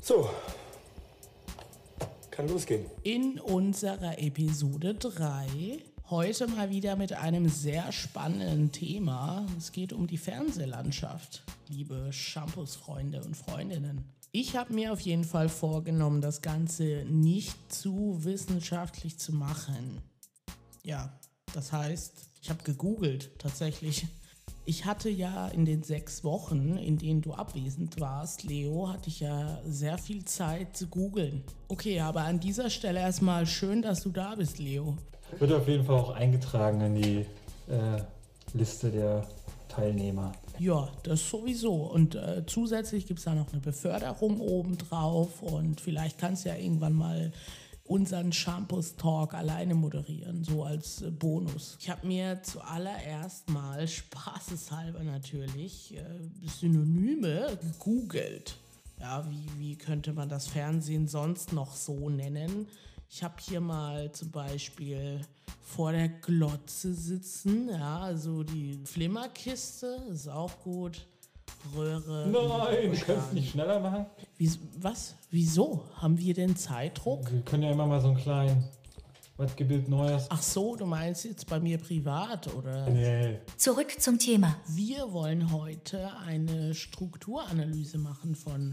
So, kann losgehen. In unserer Episode 3 heute mal wieder mit einem sehr spannenden Thema. Es geht um die Fernsehlandschaft, liebe Shampoos-Freunde und Freundinnen. Ich habe mir auf jeden Fall vorgenommen, das Ganze nicht zu wissenschaftlich zu machen. Ja, das heißt, ich habe gegoogelt tatsächlich. Ich hatte ja in den 6 Wochen, in denen du abwesend warst, Leo, hatte ich ja sehr viel Zeit zu googeln. Okay, aber an dieser Stelle erstmal schön, dass du da bist, Leo. Wird auf jeden Fall auch eingetragen in die Liste der Teilnehmer. Ja, das sowieso. Und zusätzlich gibt es da noch eine Beförderung obendrauf und vielleicht kannst du ja irgendwann mal unseren Shampoos-Talk alleine moderieren, so als Bonus. Ich habe mir zuallererst mal, spaßeshalber natürlich, Synonyme gegoogelt. Ja, wie könnte man das Fernsehen sonst noch so nennen? Ich habe hier mal zum Beispiel vor der Glotze sitzen, ja, also die Flimmerkiste ist auch gut. Röhre. Nein, du kannst nicht schneller machen. Was? Wieso? Haben wir denn Zeitdruck? Wir können ja immer mal so einen kleinen, was gibt Neues? Ach so, du meinst jetzt bei mir privat, oder? Nee. Zurück zum Thema. Wir wollen heute eine Strukturanalyse machen von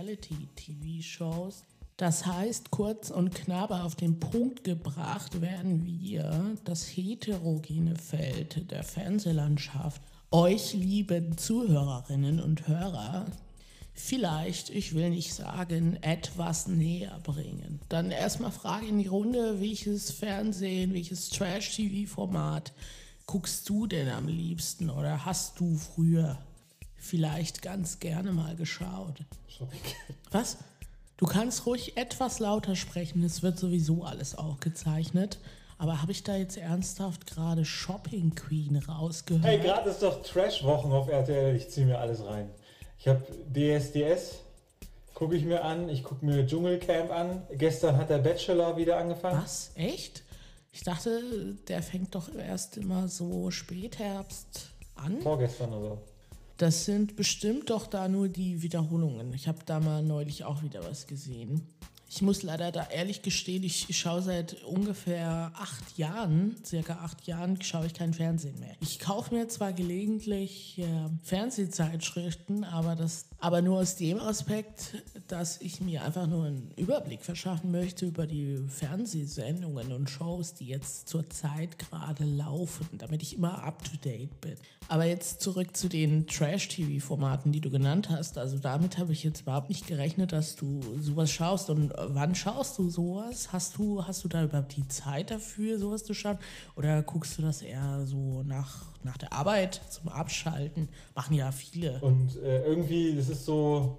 Reality-TV-Shows. Das heißt, kurz und knapp auf den Punkt gebracht werden wir das heterogene Feld der Fernsehlandschaft euch, lieben Zuhörerinnen und Hörer, vielleicht, ich will nicht sagen, etwas näher bringen. Dann erstmal Frage in die Runde, welches Fernsehen, welches Trash-TV-Format guckst du denn am liebsten oder hast du früher vielleicht ganz gerne mal geschaut? Shopping. Was? Du kannst ruhig etwas lauter sprechen, es wird sowieso alles aufgezeichnet. Aber habe ich da jetzt ernsthaft gerade Shopping Queen rausgehört? Hey, gerade ist doch Trash-Wochen auf RTL. Ich ziehe mir alles rein. Ich habe DSDS, gucke ich mir an. Ich gucke mir Dschungelcamp an. Gestern hat der Bachelor wieder angefangen. Was? Echt? Ich dachte, der fängt doch erst immer so Spätherbst an. Vorgestern oder so. Das sind bestimmt doch da nur die Wiederholungen. Ich habe da mal neulich auch wieder was gesehen. Ich muss leider da ehrlich gestehen, ich schaue seit ungefähr 8 Jahren, circa 8 Jahren, schaue ich kein Fernsehen mehr. Ich kaufe mir zwar gelegentlich Fernsehzeitschriften, aber nur aus dem Aspekt, dass ich mir einfach nur einen Überblick verschaffen möchte über die Fernsehsendungen und Shows, die jetzt zurzeit gerade laufen, damit ich immer up-to-date bin. Aber jetzt zurück zu den Trash-TV-Formaten, die du genannt hast. Also damit habe ich jetzt überhaupt nicht gerechnet, dass du sowas schaust. Und wann schaust du sowas? Hast du da überhaupt die Zeit dafür, sowas zu schauen? Oder guckst du das eher so nach der Arbeit zum Abschalten? Machen ja viele. Und irgendwie, das ist so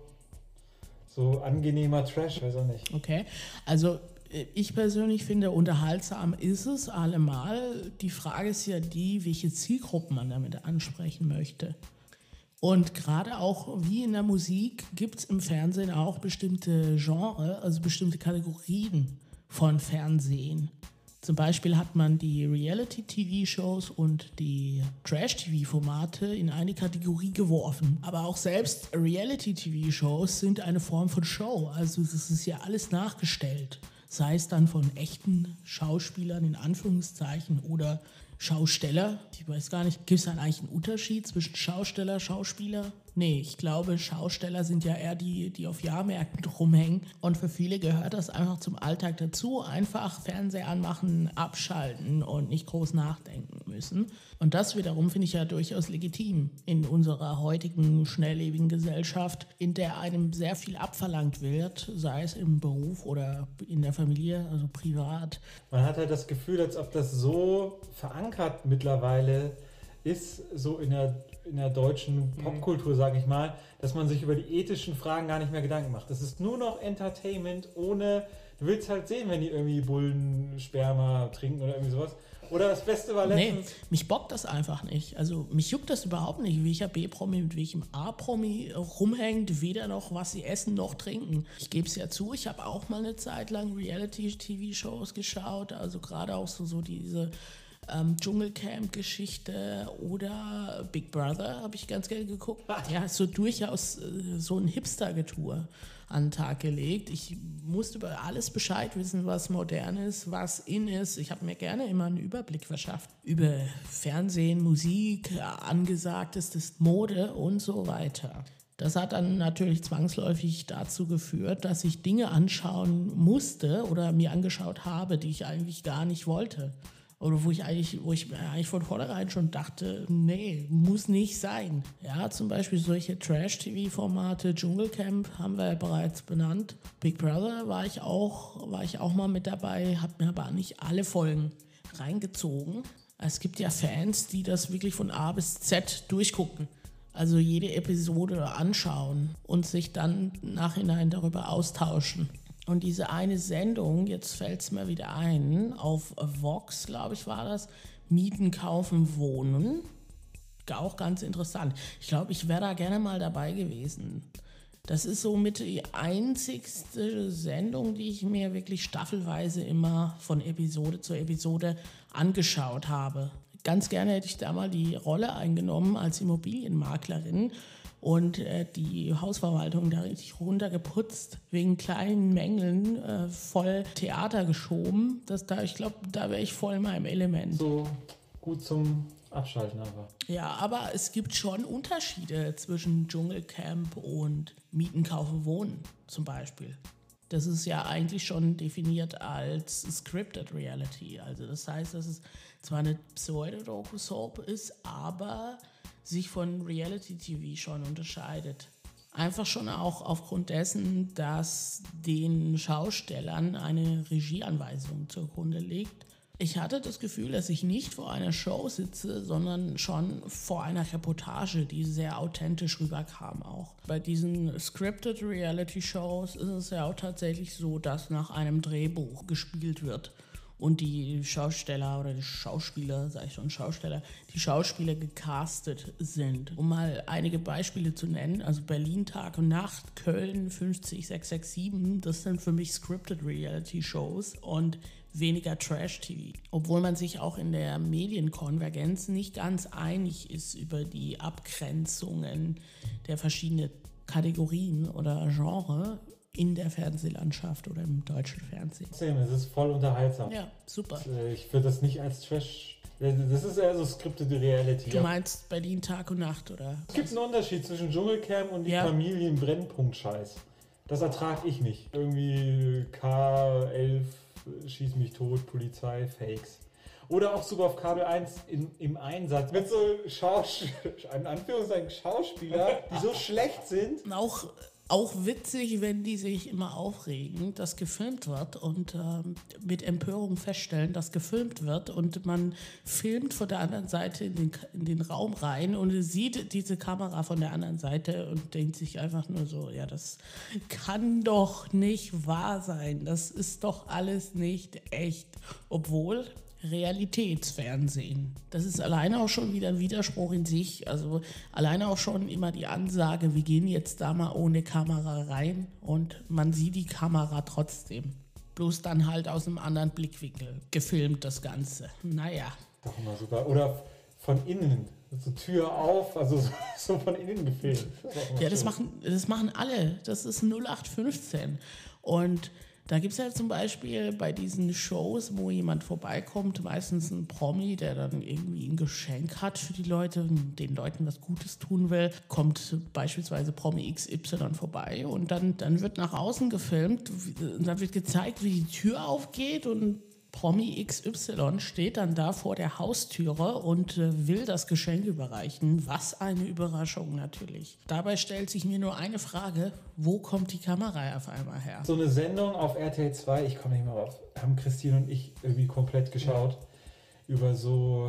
angenehmer Trash, weiß auch nicht. Okay, also ich persönlich finde, unterhaltsam ist es allemal. Die Frage ist ja die, welche Zielgruppen man damit ansprechen möchte. Und gerade auch wie in der Musik gibt es im Fernsehen auch bestimmte Genre, also bestimmte Kategorien von Fernsehen. Zum Beispiel hat man die Reality-TV-Shows und die Trash-TV-Formate in eine Kategorie geworfen. Aber auch selbst Reality-TV-Shows sind eine Form von Show. Also das ist ja alles nachgestellt. Sei es dann von echten Schauspielern in Anführungszeichen oder Schausteller. Ich weiß gar nicht, gibt es dann eigentlich einen Unterschied zwischen Schausteller, Schauspieler? Nee, ich glaube, Schausteller sind ja eher die auf Jahrmärkten rumhängen. Und für viele gehört das einfach zum Alltag dazu. Einfach Fernseher anmachen, abschalten und nicht groß nachdenken müssen. Und das wiederum finde ich ja durchaus legitim in unserer heutigen, schnelllebigen Gesellschaft, in der einem sehr viel abverlangt wird, sei es im Beruf oder in der Familie, also privat. Man hat halt das Gefühl, als ob das so verankert mittlerweile ist, so in der deutschen Popkultur, sage ich mal, dass man sich über die ethischen Fragen gar nicht mehr Gedanken macht. Das ist nur noch Entertainment ohne, du willst halt sehen, wenn die irgendwie Bullensperma trinken oder irgendwie sowas. Oder das Beste war letztens... Nee, mich bockt das einfach nicht. Also mich juckt das überhaupt nicht, welcher B-Promi mit welchem A-Promi rumhängt, weder noch was sie essen noch trinken. Ich gebe es ja zu, ich habe auch mal eine Zeit lang Reality-TV-Shows geschaut, also gerade auch so diese Dschungelcamp-Geschichte oder Big Brother habe ich ganz gerne geguckt. Der hat so durchaus so ein Hipster-Getue an den Tag gelegt. Ich musste über alles Bescheid wissen, was modern ist, was in ist. Ich habe mir gerne immer einen Überblick verschafft über Fernsehen, Musik, Angesagtestes, Mode und so weiter. Das hat dann natürlich zwangsläufig dazu geführt, dass ich Dinge anschauen musste oder mir angeschaut habe, die ich eigentlich gar nicht wollte. Oder wo ich eigentlich von vornherein schon dachte, nee, muss nicht sein. Ja, zum Beispiel solche Trash-TV-Formate, Dschungelcamp haben wir ja bereits benannt. Big Brother war ich auch mal mit dabei, habe mir aber nicht alle Folgen reingezogen. Es gibt ja Fans, die das wirklich von A bis Z durchgucken. Also jede Episode anschauen und sich dann im Nachhinein darüber austauschen. Und diese eine Sendung, jetzt fällt es mir wieder ein, auf Vox, glaube ich, war das, Mieten, Kaufen, Wohnen. Auch ganz interessant. Ich glaube, ich wäre da gerne mal dabei gewesen. Das ist somit die einzigste Sendung, die ich mir wirklich staffelweise immer von Episode zu Episode angeschaut habe. Ganz gerne hätte ich da mal die Rolle eingenommen als Immobilienmaklerin und die Hausverwaltung da richtig runtergeputzt, wegen kleinen Mängeln voll Theater geschoben. Ich glaube, da wäre ich voll in meinem Element. So gut zum Abschalten aber. Ja, aber es gibt schon Unterschiede zwischen Dschungelcamp und Mieten, Kaufen, Wohnen zum Beispiel. Das ist ja eigentlich schon definiert als Scripted Reality. Also das heißt, dass es zwar eine Pseudo-Doku-Soap ist, aber sich von Reality-TV schon unterscheidet. Einfach schon auch aufgrund dessen, dass den Schaustellern eine Regieanweisung zugrunde liegt. Ich hatte das Gefühl, dass ich nicht vor einer Show sitze, sondern schon vor einer Reportage, die sehr authentisch rüberkam auch. Bei diesen Scripted Reality-Shows ist es ja auch tatsächlich so, dass nach einem Drehbuch gespielt wird. Und die Schausteller oder die Schauspieler, sage ich schon Schausteller, die Schauspieler gecastet sind. Um mal einige Beispiele zu nennen, also Berlin Tag und Nacht, Köln 50667, das sind für mich Scripted Reality Shows und weniger Trash-TV. Obwohl man sich auch in der Medienkonvergenz nicht ganz einig ist über die Abgrenzungen der verschiedenen Kategorien oder Genre in der Fernsehlandschaft oder im deutschen Fernsehen. Es ist voll unterhaltsam. Ja, super. Ich würde das nicht als Trash... Das ist eher so scripted Reality. Du meinst Berlin Tag und Nacht, oder? Es gibt einen Unterschied zwischen Dschungelcamp und die Familienbrennpunkt-Scheiß. Das ertrage ich nicht. Irgendwie K11, schieß mich tot, Polizei, Fakes. Oder auch sogar auf Kabel 1 im Einsatz mit so in Anführungszeichen Schauspieler, die so schlecht sind. Auch witzig, wenn die sich immer aufregen, dass gefilmt wird und mit Empörung feststellen, dass gefilmt wird und man filmt von der anderen Seite in den Raum rein und sieht diese Kamera von der anderen Seite und denkt sich einfach nur so, ja, das kann doch nicht wahr sein, das ist doch alles nicht echt, obwohl Realitätsfernsehen. Das ist alleine auch schon wieder ein Widerspruch in sich. Also alleine auch schon immer die Ansage, wir gehen jetzt da mal ohne Kamera rein und man sieht die Kamera trotzdem. Bloß dann halt aus einem anderen Blickwinkel gefilmt das Ganze. Naja. Doch mal sogar. Oder von innen. So Tür auf, also so von innen gefilmt. Das machen alle. Das ist 0815. Und da gibt es ja zum Beispiel bei diesen Shows, wo jemand vorbeikommt, meistens ein Promi, der dann irgendwie ein Geschenk hat für die Leute und den Leuten was Gutes tun will, kommt beispielsweise Promi XY vorbei und dann wird nach außen gefilmt und dann wird gezeigt, wie die Tür aufgeht und Promi XY steht dann da vor der Haustüre und will das Geschenk überreichen. Was eine Überraschung natürlich. Dabei stellt sich mir nur eine Frage, wo kommt die Kamera auf einmal her? So eine Sendung auf RTL 2, ich komme nicht mehr rauf, haben Christine und ich irgendwie komplett geschaut, über so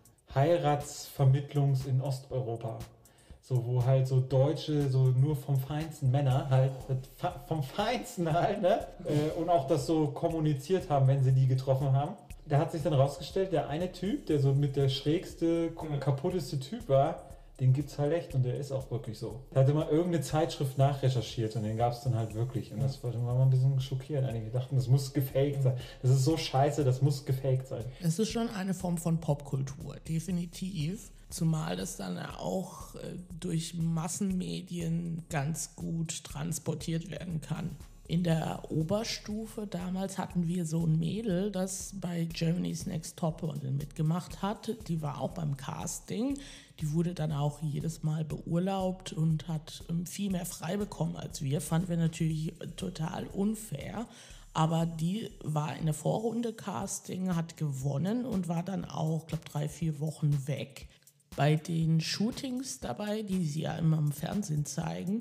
Heiratsvermittlungs in Osteuropa. So, wo halt so Deutsche, so nur vom feinsten Männer halt, vom Feinsten halt, ne? Und auch das so kommuniziert haben, wenn sie die getroffen haben. Da hat sich dann rausgestellt, der eine Typ, der so mit der schrägste, kaputteste Typ war, den gibt's halt echt und der ist auch wirklich so. Da hatte mal irgendeine Zeitschrift nachrecherchiert und den gab es dann halt wirklich. Und das war mal ein bisschen schockierend. Einige dachten, das muss gefaked sein. Das ist so scheiße, das muss gefaked sein. Es ist schon eine Form von Popkultur, definitiv. Zumal das dann auch durch Massenmedien ganz gut transportiert werden kann. In der Oberstufe damals hatten wir so ein Mädel, das bei Germany's Next Topmodel mitgemacht hat. Die war auch beim Casting. Die wurde dann auch jedes Mal beurlaubt und hat viel mehr frei bekommen als wir. Fanden wir natürlich total unfair. Aber die war in der Vorrunde Casting, hat gewonnen und war dann auch, glaube 3-4 Wochen weg. Bei den Shootings dabei, die sie ja immer im Fernsehen zeigen.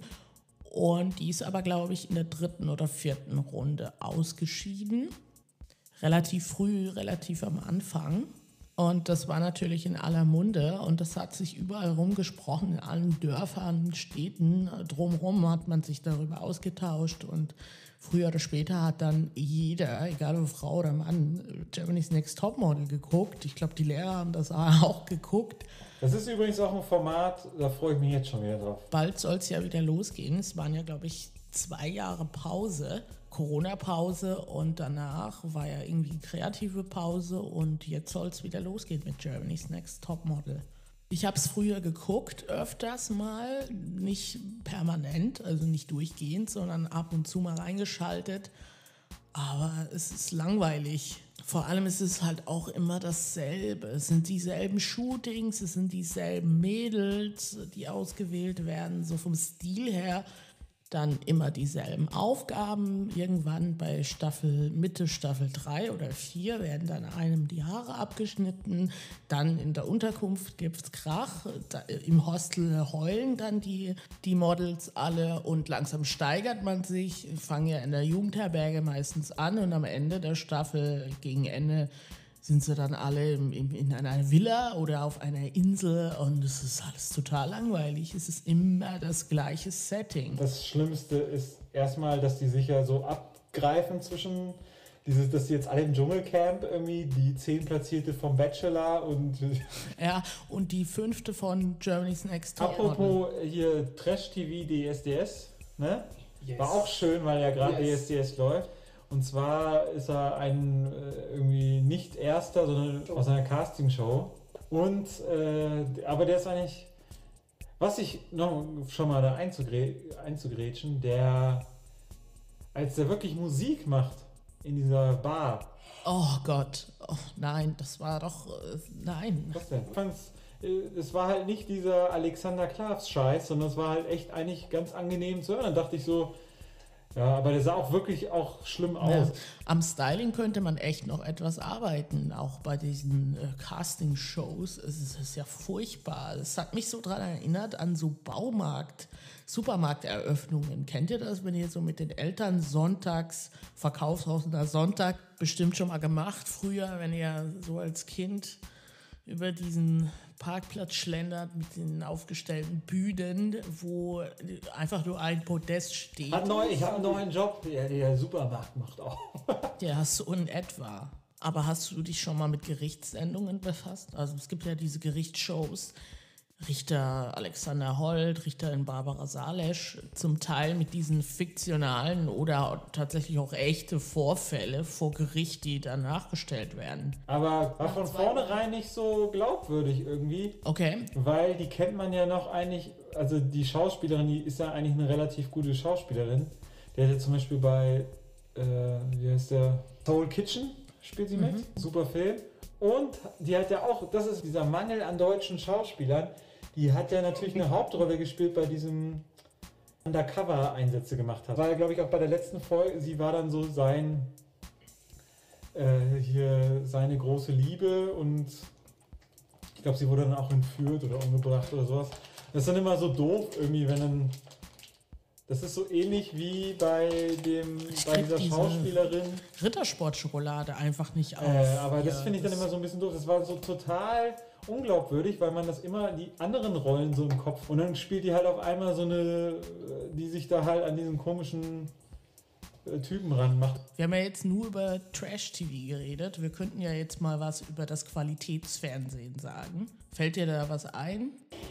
Und die ist aber, glaube ich, in der 3. oder 4. Runde ausgeschieden. Relativ früh, relativ am Anfang. Und das war natürlich in aller Munde und das hat sich überall rumgesprochen, in allen Dörfern, Städten. Drumherum hat man sich darüber ausgetauscht und früher oder später hat dann jeder, egal ob Frau oder Mann, Germany's Next Topmodel geguckt. Ich glaube, die Lehrer haben das auch geguckt. Das ist übrigens auch ein Format, da freue ich mich jetzt schon wieder drauf. Bald soll es ja wieder losgehen. Es waren ja, glaube ich, 2 Jahre Pause, Corona-Pause und danach war ja irgendwie kreative Pause und jetzt soll es wieder losgehen mit Germany's Next Topmodel. Ich habe es früher geguckt, öfters mal, nicht permanent, also nicht durchgehend, sondern ab und zu mal reingeschaltet, aber es ist langweilig. Vor allem ist es halt auch immer dasselbe. Es sind dieselben Shootings, es sind dieselben Mädels, die ausgewählt werden, so vom Stil her. Dann immer dieselben Aufgaben. Irgendwann bei Mitte Staffel 3 oder 4 werden dann einem die Haare abgeschnitten. Dann in der Unterkunft gibt es Krach. Im Hostel heulen dann die Models alle und langsam steigert man sich. Fangen ja in der Jugendherberge meistens an und am Ende der Staffel, gegen Ende, sind sie dann alle in einer Villa oder auf einer Insel und es ist alles total langweilig. Es ist immer das gleiche Setting. Das Schlimmste ist erstmal, dass die sich ja so abgreifen zwischen dass die jetzt alle im Dschungelcamp irgendwie die 10 Platzierte vom Bachelor und... Ja, und die 5. von Germany's Next Topmodel. Apropos hier Trash-TV DSDS, ne? Yes. War auch schön, weil ja gerade DSDS läuft. Und zwar ist er ein irgendwie nicht Erster, sondern aus einer Castingshow. Und, aber der ist eigentlich, was ich noch schon mal da einzugrätschen, als der wirklich Musik macht in dieser Bar. Oh Gott, oh, nein, das war doch, nein. Was denn? Es war halt nicht dieser Alexander Klavs-Scheiß, sondern es war halt echt eigentlich ganz angenehm zu hören. Dann dachte ich so, ja, aber der sah auch wirklich auch schlimm aus. Ja, am Styling könnte man echt noch etwas arbeiten, auch bei diesen Casting-Shows. Es ist ja furchtbar. Es hat mich so daran erinnert an so Supermarkteröffnungen. Kennt ihr das, wenn ihr so mit den Eltern sonntags, Verkaufshaus oder Sonntag, bestimmt schon mal gemacht früher, wenn ihr so als Kind über diesen Parkplatz schlendert mit den aufgestellten Bühnen, wo einfach nur ein Podest steht. Ich habe einen neuen Job, der Supermarkt macht auch. Ja, so in etwa. Aber hast du dich schon mal mit Gerichtssendungen befasst? Also es gibt ja diese Gerichtsshows, Richter Alexander Holt, Richterin Barbara Salesch, zum Teil mit diesen fiktionalen oder tatsächlich auch echte Vorfälle vor Gericht, die dann nachgestellt werden. Aber war von vornherein nicht so glaubwürdig irgendwie. Okay. Weil die kennt man ja noch eigentlich, also die Schauspielerin, die ist ja eigentlich eine relativ gute Schauspielerin. Die hat ja zum Beispiel bei, wie heißt der, Soul Kitchen spielt sie mit, super Film. Und die hat ja auch, das ist dieser Mangel an deutschen Schauspielern, die hat ja natürlich eine Hauptrolle gespielt bei diesem Undercover-Einsätze gemacht hat. War ja, glaube ich, auch bei der letzten Folge, sie war dann so seine große Liebe und ich glaube, sie wurde dann auch entführt oder umgebracht oder sowas. Das ist dann immer so doof irgendwie, wenn dann... Das ist so ähnlich wie bei dieser Schauspielerin. Rittersport-Schokolade einfach nicht auf. Aber das finde ich dann immer so ein bisschen doof. Das war so total unglaubwürdig, weil man das immer, die anderen Rollen so im Kopf. Und dann spielt die halt auf einmal so eine, die sich da halt an diesen komischen Typen ranmacht. Wir haben ja jetzt nur über Trash-TV geredet. Wir könnten ja jetzt mal was über das Qualitätsfernsehen sagen. Fällt dir da was ein?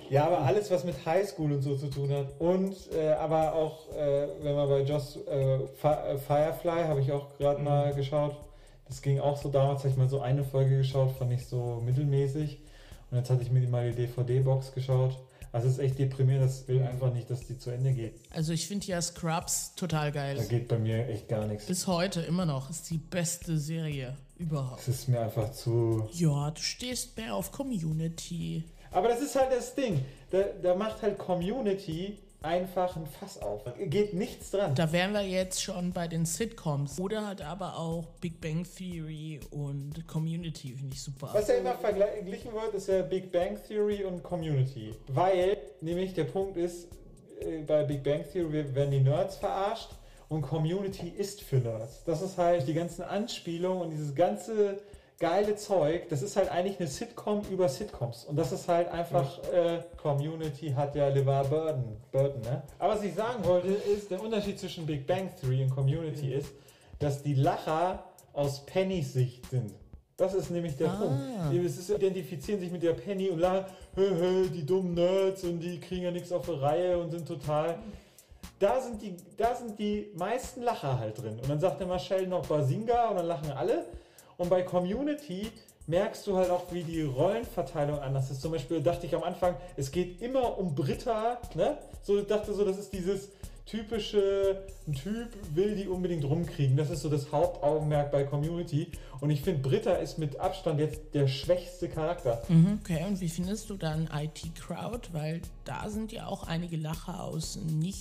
Ja, aber alles, was mit Highschool und so zu tun hat. Und aber auch, wenn man bei Joss Firefly, habe ich auch gerade mal geschaut. Das ging auch so damals, habe ich mal so eine Folge geschaut, fand ich so mittelmäßig. Und jetzt hatte ich mir mal die DVD-Box geschaut. Also es ist echt deprimierend, das will einfach nicht, dass die zu Ende geht. Also ich finde ja Scrubs total geil. Da geht bei mir echt gar nichts. Bis heute immer noch ist die beste Serie überhaupt. Es ist mir einfach zu... Ja, du stehst mehr auf Community. Aber das ist halt das Ding. Da macht halt Community einfach ein Fass auf. Geht nichts dran. Da wären wir jetzt schon bei den Sitcoms. Oder halt aber auch Big Bang Theory und Community, finde ich super. Was ja immer verglichen wird, ist ja Big Bang Theory und Community. Weil nämlich der Punkt ist, bei Big Bang Theory werden die Nerds verarscht und Community ist für Nerds. Das ist halt die ganzen Anspielungen und dieses ganze geile Zeug, das ist halt eigentlich eine Sitcom über Sitcoms. Und das ist halt einfach, Community hat ja LeVar Burton, ne? Aber was ich sagen wollte, ist, der Unterschied zwischen Big Bang Theory und Community ist, dass die Lacher aus Pennys Sicht sind. Das ist nämlich der Punkt. Die identifizieren sich mit der Penny und lachen, die dummen Nerds und die kriegen ja nichts auf die Reihe und sind total... Da sind die meisten Lacher halt drin. Und dann sagt der Marcel noch Bazinga und dann lachen alle. Und bei Community merkst du halt auch, wie die Rollenverteilung anders ist. Zum Beispiel dachte ich am Anfang, es geht immer um Britta, ne? So, ich dachte so, das ist dieses typische, ein Typ will die unbedingt rumkriegen. Das ist so das Hauptaugenmerk bei Community. Und ich finde, Britta ist mit Abstand jetzt der schwächste Charakter. Okay, und wie findest du dann IT Crowd? Weil da sind ja auch einige Lacher aus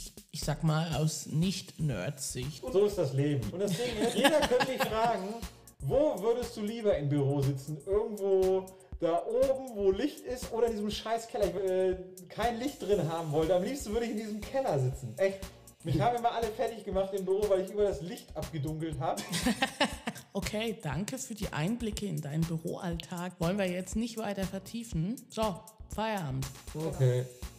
Nicht-Nerds-Sicht. Und so ist das Leben. Und das Ding ist, jeder könnte dich fragen, wo würdest du lieber im Büro sitzen? Irgendwo da oben, wo Licht ist, oder in diesem scheiß Keller? Ich kein Licht drin haben wollte. Am liebsten würde ich in diesem Keller sitzen. Echt. Mich haben immer alle fertig gemacht im Büro, weil ich über das Licht abgedunkelt habe. Okay, danke für die Einblicke in deinen Büroalltag. Wollen wir jetzt nicht weiter vertiefen? So, Feierabend. Okay.